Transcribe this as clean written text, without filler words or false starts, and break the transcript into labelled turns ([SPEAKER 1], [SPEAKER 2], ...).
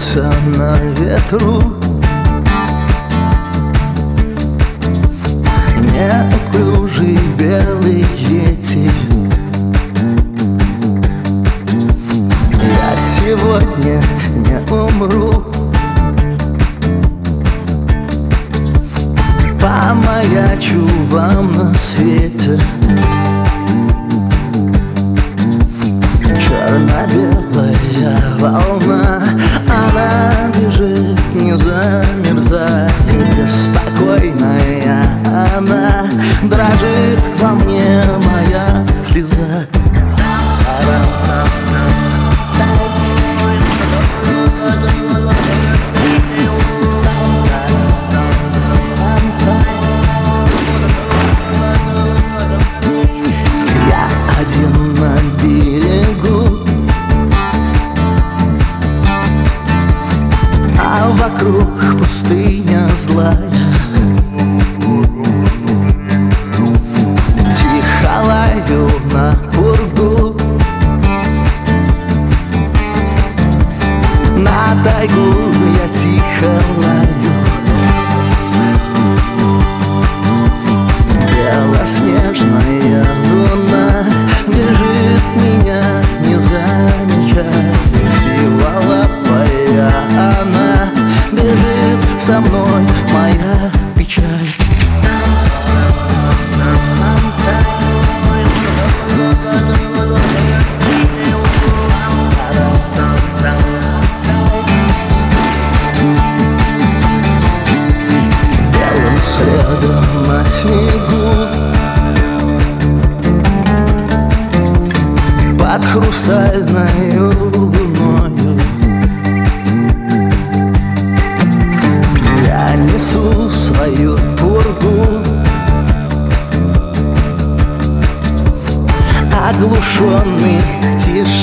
[SPEAKER 1] раскололся на ветру. Неуклюжий белый йети. Я сегодня не умру. Помаячу вам на свете. Черно-белая волна, она бежит, не замерзая. Беспокойная она, дрожит во мне моя слеза. Я один на берегу, а вокруг пустыня злая. Тихо лаю на пургу, на тайгу я тихо лаю. Белоснежная луна бежит, меня не замечая. Сиволапая она бежит со мной, моя печаль. Белым следом на снегу, под хрустальною луною я несу свою пургу, оглушенный тишиной.